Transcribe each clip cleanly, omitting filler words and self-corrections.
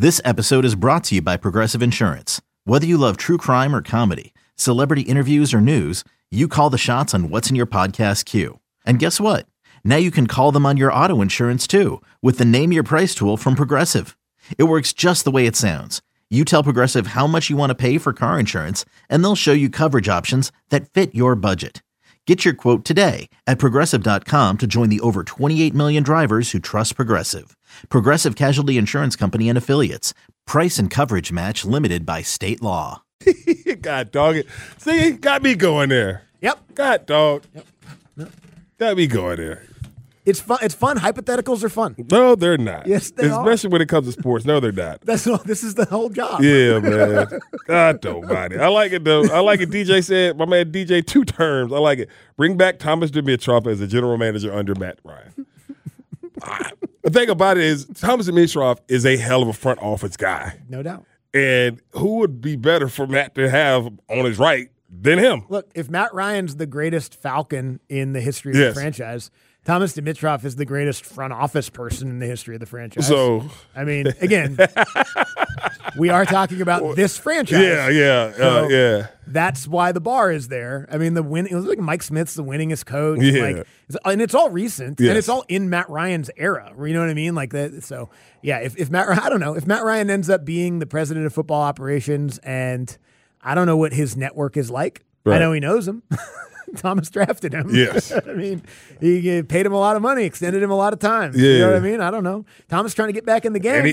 This episode is brought to you by Progressive Insurance. Whether you love true crime or comedy, celebrity interviews or news, you call the shots on what's in your podcast queue. And guess what? Now you can call them on your auto insurance too with the Name Your Price tool from Progressive. It works just the way it sounds. You tell Progressive how much you want to pay for car insurance, and they'll show you coverage options that fit your budget. Get your quote today at Progressive.com to join the over 28 million drivers who trust Progressive. Progressive Casualty Insurance Company and Affiliates. Price and coverage match limited by state law. God dog it. See, got me going there. Yep. God dog. Yep. Got me going there. It's fun. It's fun. Hypotheticals are fun. No, they're not. Yes, they are. Especially when it comes to sports. No, they're not. This is the whole job. Yeah, man. God almighty. I like it, though. I like it. DJ said, my man DJ, 2 terms. I like it. Bring back Thomas Dimitroff as the general manager under Matt Ryan. The thing about it is Thomas Dimitroff is a hell of a front office guy. No doubt. And who would be better for Matt to have on his right than him? Look, if Matt Ryan's the greatest Falcon in the history of the franchise, Thomas Dimitroff is the greatest front office person in the history of the franchise. So, I mean, again, we are talking about this franchise. Yeah. That's why the bar is there. I mean, it was like Mike Smith's the winningest coach. Yeah. And it's all recent, yes. and it's all in Matt Ryan's era. You know what I mean? Like that. So, yeah, if Matt Ryan ends up being the president of football operations, and I don't know what his network is like. Right. I know he knows him. Thomas drafted him. Yes. I mean, he paid him a lot of money, extended him a lot of time. Yeah. You know what I mean? I don't know. Thomas trying to get back in the game.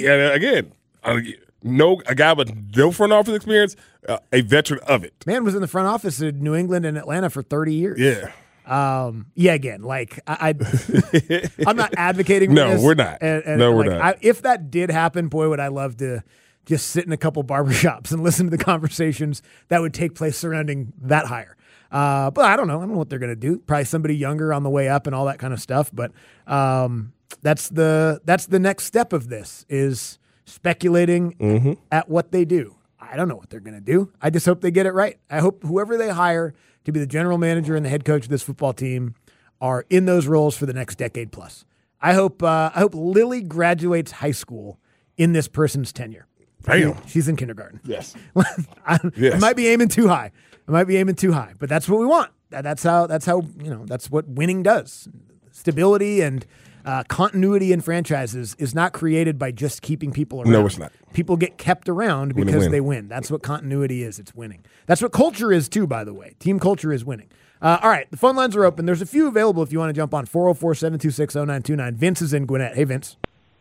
A guy with no front office experience, a veteran of it. Man was in the front office in New England and Atlanta for 30 years. Yeah. Again, like I'm not advocating for No, this. we're not. No, we're not. If that did happen, boy, would I love to just sit in a couple barbershops and listen to the conversations that would take place surrounding that hire. But I don't know. I don't know what they're going to do. Probably somebody younger on the way up and all that kind of stuff. But that's the next step of this is speculating at what they do. I don't know what they're going to do. I just hope they get it right. I hope whoever they hire to be the general manager and the head coach of this football team are in those roles for the next decade plus. I hope Lily graduates high school in this person's tenure. Damn. She's in kindergarten. Yes. I might be aiming too high. But that's what we want. That's what winning does. Stability and continuity in franchises is not created by just keeping people around. No, it's not. People get kept around because they win. That's what continuity is. It's winning. That's what culture is too, by the way. Team culture is winning. All right, the phone lines are open. There's a few available if you want to jump on 404-726-0929. Vince is in Gwinnett. Hey, Vince.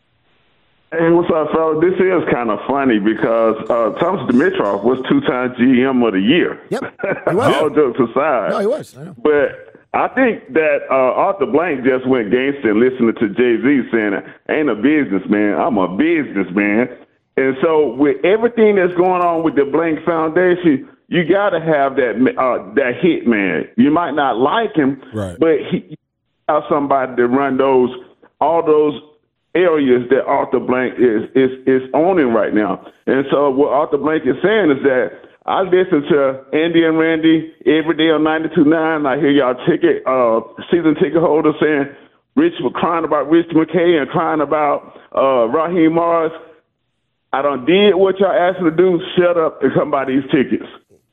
Hey, what's up, fella? This is kind of funny because Thomas Dimitroff was 2-time GM of the year. Yep, he was. All jokes aside. No, he was. I know. But I think that Arthur Blank just went gangster listening to Jay-Z saying, I ain't a businessman, I'm a businessman. And so with everything that's going on with the Blank Foundation, you got to have that hit man. You might not like him, right, but he have somebody to run all those areas that Arthur Blank is owning right now. And so what Arthur Blank is saying is that I listen to Andy and Randy every day on 92.9. I hear y'all season ticket holders saying crying about Rich McKay and crying about Raheem Morris. I done did what y'all asked me to do. Shut up and come buy these tickets.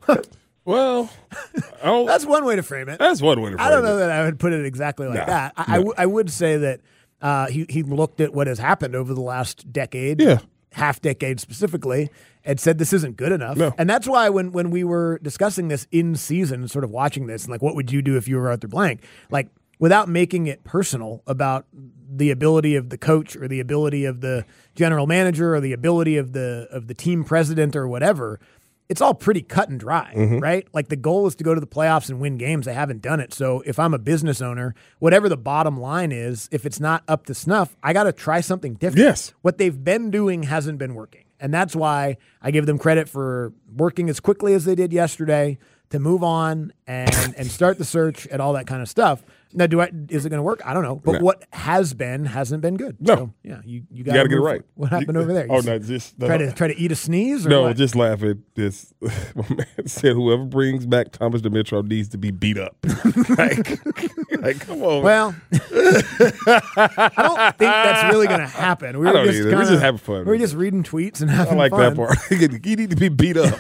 Well, that's one way to frame it. That's one way to frame it. I don't know that I would put it exactly like that. I would say that he looked at what has happened over the last decade, half decade specifically, and said this isn't good enough. No. And that's why when we were discussing this in season, sort of watching this, and like, what would you do if you were Arthur Blank? Like, without making it personal about the ability of the coach or the ability of the general manager or the ability of the team president or whatever, it's all pretty cut and dry, right? Like the goal is to go to the playoffs and win games. They haven't done it. So if I'm a business owner, whatever the bottom line is, if it's not up to snuff, I got to try something different. Yes. What they've been doing hasn't been working. And that's why I give them credit for working as quickly as they did yesterday to move on and start the search and all that kind of stuff. Now, is it going to work? I don't know. But what has been hasn't been good. No. So, yeah, you got to get it right. What happened over there? Oh, no, just try to eat a sneeze? Or no, what? just laugh at this. My man said whoever brings back Thomas Dimitrov needs to be beat up. like, come on. Well, I don't think that's really going to happen. I don't either. We're just having fun. We're just reading tweets and having fun. I like that part. You need to be beat up.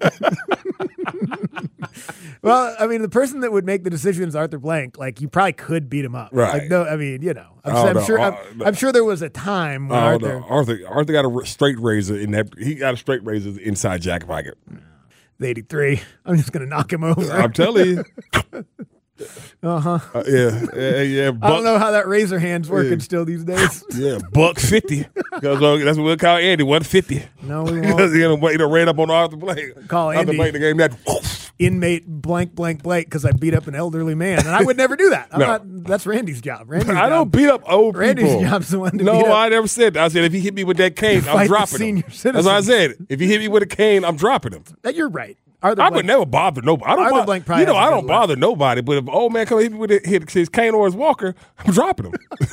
Well, I mean, the person that would make the decisions, Arthur Blank, like you probably could beat him up. Right. Like, no, I mean, I'm sure there was a time when Arthur got a straight razor in that. He got a straight razor inside jacket pocket. The 83. I'm just going to knock him over. I'm telling you. Uh-huh. Yeah. I don't know how that razor hand's working still these days. Yeah, $150. Because that's what we'll call Andy, 150. No, we won't. Because he ran up on Arthur Blank. Call Andy. Arthur Blank the game that. Inmate blank because I beat up an elderly man, and I would never do that. That's Randy's job. I don't beat up old Randy's people. job's the one to beat No, up. I never said that. I said if he hit me with that cane, I'm dropping him. Senior citizens. That's what I said. If he hit me with a cane, I'm dropping him. You're right. I would never bother nobody. Arthur Blank probably I don't bother nobody. But if an old man come hit me with his cane or his walker, I'm dropping him.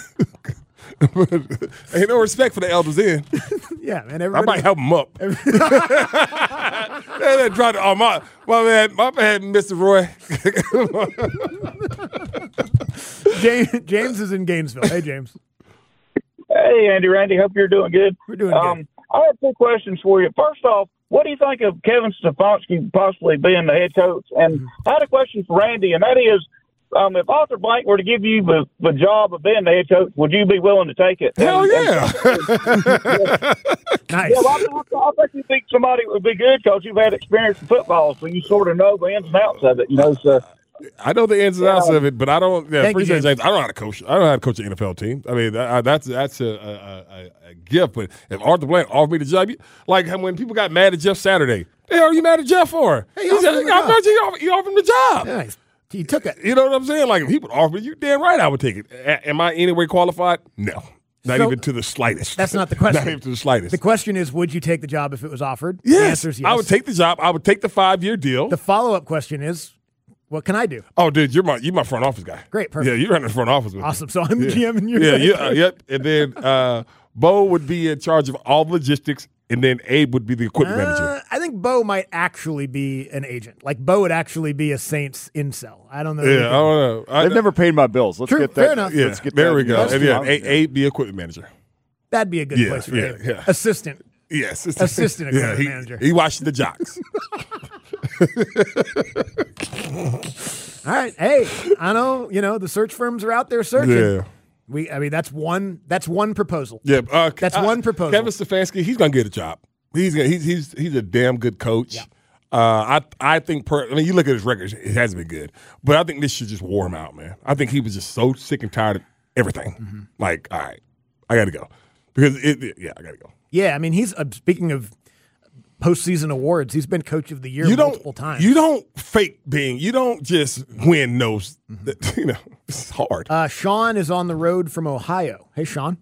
Ain't no respect for the elders in. Yeah, man. I might help him up. My man, Mr. Roy. James is in Gainesville. Hey, James. Hey, Andy, Randy. Hope you're doing good. We're doing good. I have two questions for you. First off, what do you think of Kevin Stefanski possibly being the head coach? And I had a question for Randy, and that is, if Arthur Blank were to give you the job of being the head coach, would you be willing to take it? Hell yeah. Nice. Yeah, I think you think somebody would be good, Coach. You've had experience in football, so you sort of know the ins and outs of it, So I know the ins and outs of it, but I don't. Yeah, Thank you, James. I don't know how to coach. I don't know how to coach an NFL team. I mean, that's a gift. But if Arthur Blank offered me the job, like when people got mad at Jeff Saturday, the hell are you mad at Jeff for? Hey, he offered him the job. Nice. He took it. You know what I'm saying? Like if he would offer me, you damn right I would take it. Am I anyway qualified? No. Not even to the slightest. That's not the question. Not even to the slightest. The question is, would you take the job if it was offered? Yes. The answer is yes. I would take the job. I would take the 5-year deal. The follow-up question is, what can I do? Oh, dude, you're my front office guy. Great, perfect. Yeah, you're running the front office with me. Awesome. So I'm the GM and you're yep. And then Bo would be in charge of all logistics, and then Abe would be the equipment manager. I think Bo might actually be an agent. Like Bo would actually be a Saints incel. I don't know. Yeah, I don't know. They've never paid my bills. Let's True, get that. fair enough. Yeah, Let's get there that. we go. That's And true. Abe be equipment manager. That'd be a good place for Abe. Yeah. Assistant. Yes. Assistant equipment manager. He watched the jocks. All right. Hey, I know, the search firms are out there searching. Yeah. That's one proposal. Yeah. That's one proposal. Kevin Stefanski, he's gonna get a job. He's a damn good coach. Yeah. I think you look at his record, it hasn't been good. But I think this should just wore him out, man. I think he was just so sick and tired of everything. Mm-hmm. Like, all right, I gotta go. Because I gotta go. Yeah, I mean, he's speaking of postseason awards, he's been coach of the year multiple times. You don't fake being. You don't just win those. It's hard. Sean is on the road from Ohio. Hey, Sean.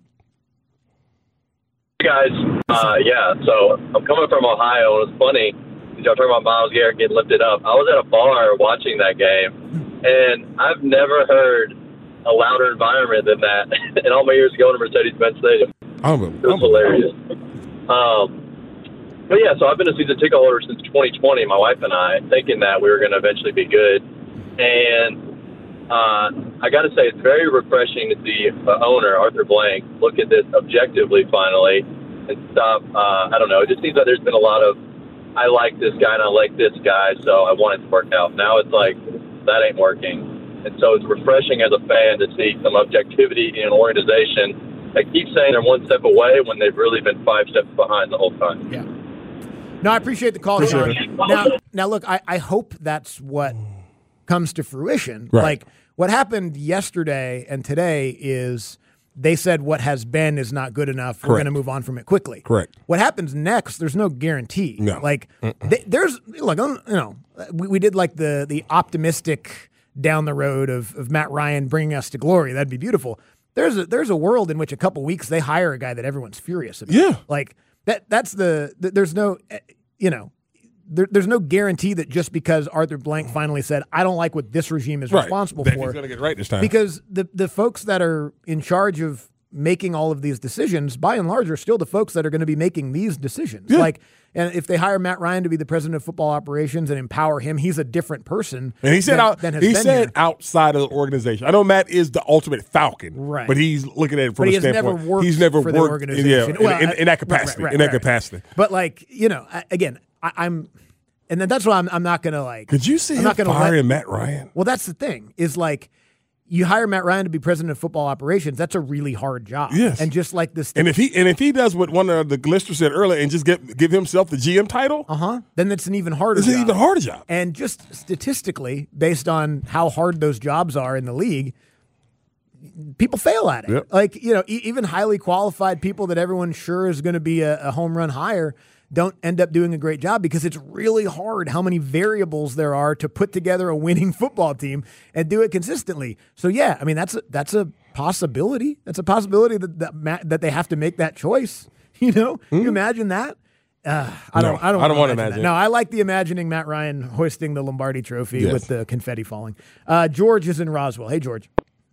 Hey guys, so I'm coming from Ohio, and it's funny, y'all talking about Myles Garrett getting lifted up. I was at a bar watching that game, and I've never heard a louder environment than that in all my years going to Mercedes-Benz Stadium. It was hilarious. But yeah, so I've been a season ticket holder since 2020, my wife and I, thinking that we were going to eventually be good. And I got to say, it's very refreshing to see the owner, Arthur Blank, look at this objectively finally and stop. I don't know. It just seems like there's been a lot of, I like this guy and I like this guy, so I want it to work out. Now it's like, that ain't working. And so it's refreshing as a fan to see some objectivity in an organization that keeps saying they're one step away when they've really been 5 steps behind the whole time. Yeah. No, I appreciate the call, Sean. Now, look, I hope that's what comes to fruition. Right. Like, what happened yesterday and today is they said what has been is not good enough. Correct. We're going to move on from it quickly. Correct. What happens next, there's no guarantee. No. Like, there's, like, we did like the optimistic down the road of Matt Ryan bringing us to glory. That'd be beautiful. There's a world in which a couple weeks they hire a guy that everyone's furious about. Yeah. Like, there's no, there's no guarantee that just because Arthur Blank finally said, I don't like what this regime is responsible that for. He's going to get it right this time. Because the folks that are in charge of making all of these decisions, by and large, are still the folks that are going to be making these decisions. Yeah. And if they hire Matt Ryan to be the president of football operations and empower him, he's a different person. And he said here. outside of the organization. I know Matt is the ultimate Falcon, right? But he's looking at it from a standpoint. He's never worked the organization. In that capacity. Right. Capacity. But again, I'm, and then that's why I'm not going to Could you see him firing Matt Ryan? Well, that's the thing is you hire Matt Ryan to be president of football operations. That's a really hard job. Yes. And just like this. And if he does what one of the listeners said earlier and just give himself the GM title, then it's an even harder job. It's an even harder job. And just statistically, based on how hard those jobs are in the league, people fail at it. Yep. Even highly qualified people that everyone's sure is going to be a home run hire don't end up doing a great job because it's really hard how many variables there are to put together a winning football team and do it consistently. So yeah, I mean that's a possibility. That's a possibility that they have to make that choice. You imagine that? I don't want to imagine that. No, I like the imagining Matt Ryan hoisting the Lombardi Trophy with the confetti falling. George is in Roswell. Hey, George.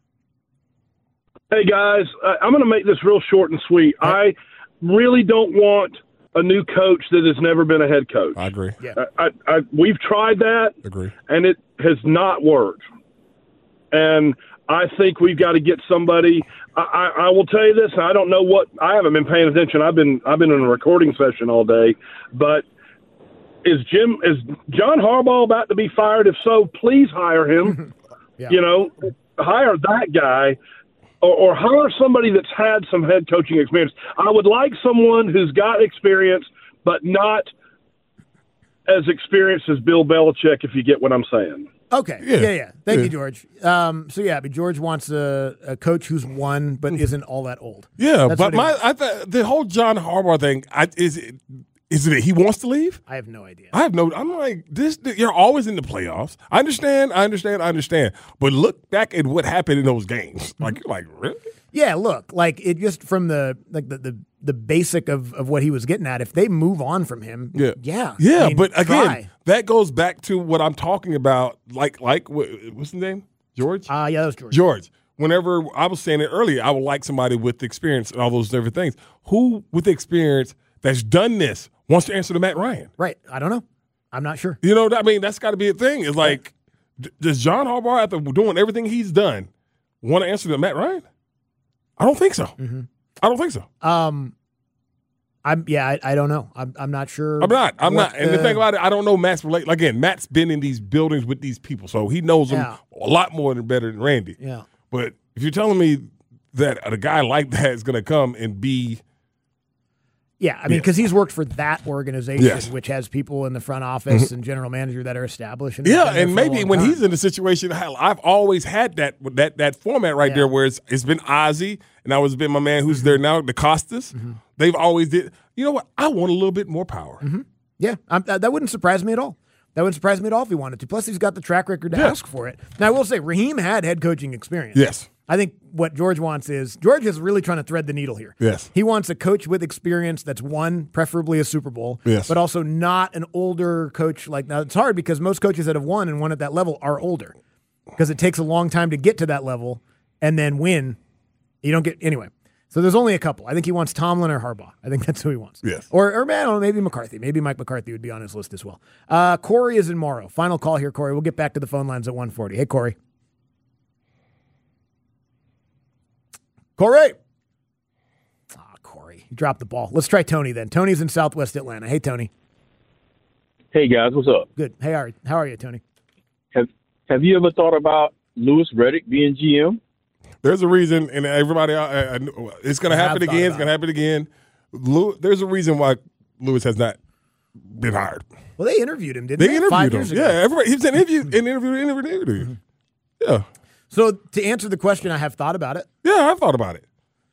Hey guys, I'm going to make this real short and sweet. I really don't want a new coach that has never been a head coach. I agree. Yeah. We've tried that. Agree. And it has not worked. And I think we've got to get somebody. I will tell you this. I don't know what. I haven't been paying attention. I've been in a recording session all day. But is John Harbaugh about to be fired? If so, please hire him. Yeah. Hire that guy. Or hire somebody that's had some head coaching experience. I would like someone who's got experience, but not as experienced as Bill Belichick, if you get what I'm saying. Okay. Yeah. Thank you, George. George wants a coach who's won but isn't all that old. Yeah, but the whole John Harbaugh thing, is it he wants to leave? I have no idea. I'm like, this. You're always in the playoffs. I understand. But look back at what happened in those games. Like really? Yeah, look, it just from the basic of what he was getting at. If they move on from him, yeah. I mean, but again, that goes back to what I'm talking about. What's the name? George? Yeah, that was George. George. Whenever I was saying it earlier, I would like somebody with experience and all those different things. Who with experience that's done this wants to answer to Matt Ryan? Right. I don't know. I'm not sure. That's got to be a thing. It's like, does John Harbaugh, after doing everything he's done, want to answer to Matt Ryan? I don't think so. Mm-hmm. I don't think so. I don't know. I'm not sure. I'm not. And the thing about it, I don't know Matt's relation. Again, Matt's been in these buildings with these people, so he knows them a lot more and better than Randy. Yeah. But if you're telling me that a guy like that is going to come and be. Yeah, I mean, because he's worked for that organization, which has people in the front office and general manager that are established. And maybe when he's in a situation, I've always had that format there where it's been Ozzie, and I was been my man who's there now, DeCostas. Mm-hmm. They've always did. You know what? I want a little bit more power. Mm-hmm. Yeah, that wouldn't surprise me at all. That wouldn't surprise me at all if he wanted to. Plus, he's got the track record to ask for it. Now, I will say, Raheem had head coaching experience. Yes. I think what George wants is George is really trying to thread the needle here. Yes. He wants a coach with experience that's won, preferably a Super Bowl, but also not an older coach. Now, it's hard because most coaches that have won and won at that level are older because it takes a long time to get to that level and then win. You don't get – anyway. So there's only a couple. I think he wants Tomlin or Harbaugh. I think that's who he wants. Yes. Or man, I don't know, maybe McCarthy. Maybe Mike McCarthy would be on his list as well. Corey is in Morrow. Final call here, Corey. We'll get back to the phone lines at 1:40. Hey, Corey. Corey. Corey. You dropped the ball. Let's try Tony then. Tony's in Southwest Atlanta. Hey, Tony. Hey, guys. What's up? Good. Hey, how are you, Tony? Have you ever thought about Louis Riddick being GM? There's a reason, and everybody, it's going to happen again. It's going to happen again. There's a reason why Louis has not been hired. Well, they interviewed him, didn't they? They interviewed 5 him. years ago. Yeah, everybody. He was interviewed. Yeah. So to answer the question, I have thought about it. Yeah, I've thought about it.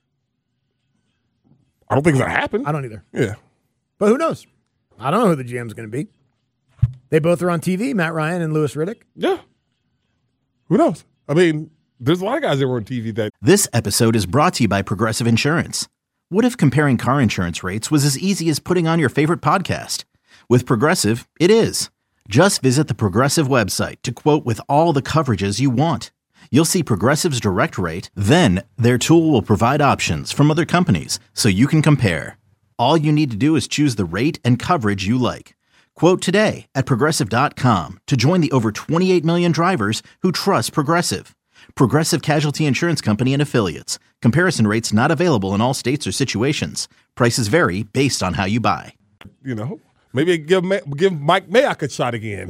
I don't think it's going to happen. I don't either. Yeah. But who knows? I don't know who the GM's going to be. They both are on TV, Matt Ryan and Louis Riddick. Yeah. Who knows? I mean, there's a lot of guys that were on TV that. This episode is brought to you by Progressive Insurance. What if comparing car insurance rates was as easy as putting on your favorite podcast? With Progressive, it is. Just visit the Progressive website to quote with all the coverages you want. You'll see Progressive's direct rate, then their tool will provide options from other companies so you can compare. All you need to do is choose the rate and coverage you like. Quote today at Progressive.com to join the over 28 million drivers who trust Progressive. Progressive Casualty Insurance Company and Affiliates. Comparison rates not available in all states or situations. Prices vary based on how you buy. You know, maybe give Mike Mayock a shot again.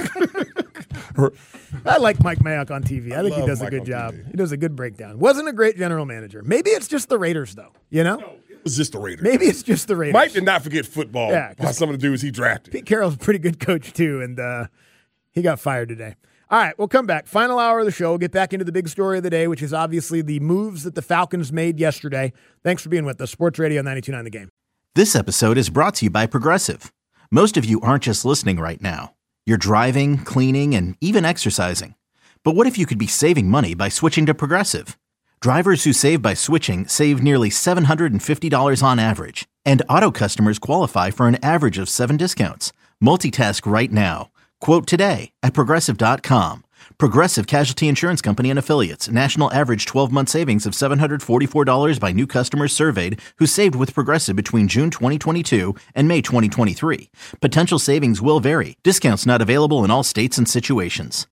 I like Mike Mayock on TV. I think he does a good job. TV. He does a good breakdown. Wasn't a great general manager. Maybe it's just the Raiders, though. You know? No, it was just the Raiders. Maybe it's just the Raiders. Mike did not forget football Yeah, by some of the dudes he drafted. Pete Carroll's a pretty good coach, too, and he got fired today. All right, we'll come back. Final hour of the show. We'll get back into the big story of the day, which is obviously the moves that the Falcons made yesterday. Thanks for being with us. Sports Radio 92.9 The Game. This episode is brought to you by Progressive. Most of you aren't just listening right now. You're driving, cleaning, and even exercising. But what if you could be saving money by switching to Progressive? Drivers who save by switching save nearly $750 on average. And auto customers qualify for an average of 7 discounts. Multitask right now. Quote today at Progressive.com. Progressive Casualty Insurance Company and Affiliates. National average 12-month savings of $744 by new customers surveyed who saved with Progressive between June 2022 and May 2023. Potential savings will vary. Discounts not available in all states and situations.